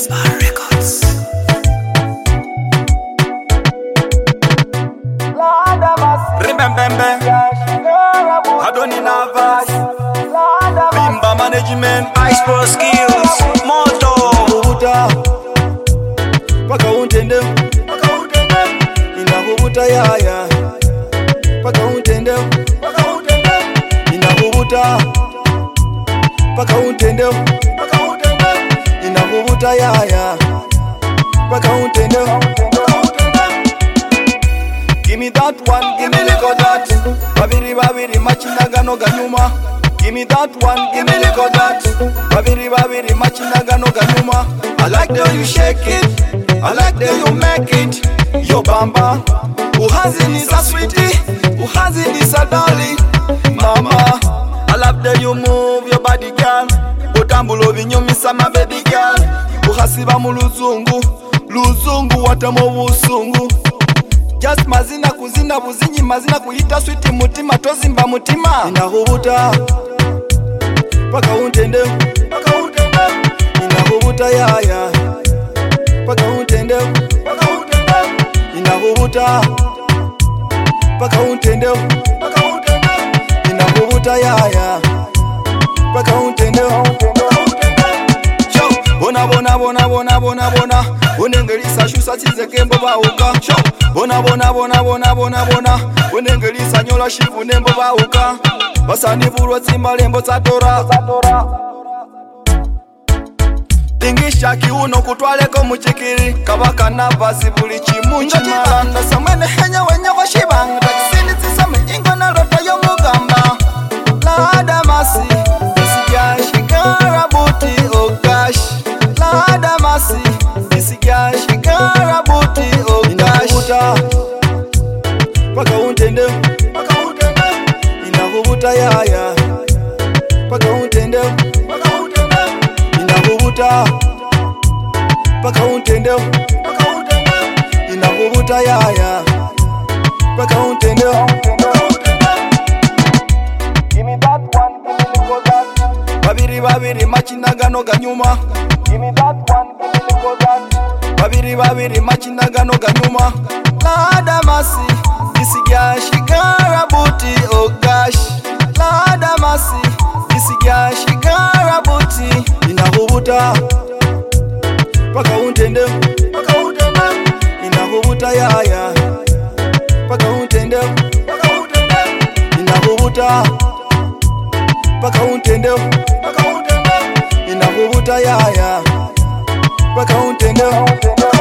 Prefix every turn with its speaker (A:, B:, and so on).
A: SR Records.
B: Remember, Adoni Navas, Bimba Management,
A: Ice Pro Skills, Moto.
B: Hubuta, paka untende, inahubuta yaya, paka untende, inahubuta, paka untende, inahubuta yaya, paka untende. Give me that one, give me little that. Babiri babiri machinagano ganyuma. Give me that one, give me little that. Babiri babiri machinagano ganyuma. I like the way you shake it, I like the way you make it. Yo bamba, uhazi is a sweetie, uhazi is a darling. Mama, I love the way you move your body, girl. Utambulo vinyumi sama baby girl. Uhasiba mu luzungu, luzungu watamo busungu. Just mazina kuzina buzinyi mazina kuyita sweet mutima tozimba mutima. Inahubuta paka untende, inahubuta yaya paka untende, inahubuta paka untende, inahubuta yaya paka untende. Bona bona bona bona bona bona unengelisa shusa chizekembo bauka. Bona bona bona bona bona bona unengelisa nyola shivu nembo bauka. Basani vurwa tsimbalembo tsatora. Tingisha kiuno kutwaleko muchikiri kabaka navasi buli chimunchi malanda samene henya wenya washibanga takisini tsisame ingo na lota yo mugamba. Lada masi isikia shikara buti oh gosh. Lada masi isikia shikara buti oh gosh. Paka untende, inahubuta yaya paka untende, inahubuta paka untende, inahubuta yaya paka untende. Give me that one, give me little that. Babiri babiri machinagano ganyuma. Give me that one, give me little that. Babiri babiri machinagano ganyuma. Lada masi isigia shikara buti oh gosh. Lada masi isigia shikara buti. Inahubuta paka untende, inahubuta yaya paka untende, inahubuta paka untende, inahubuta yaya paka untende.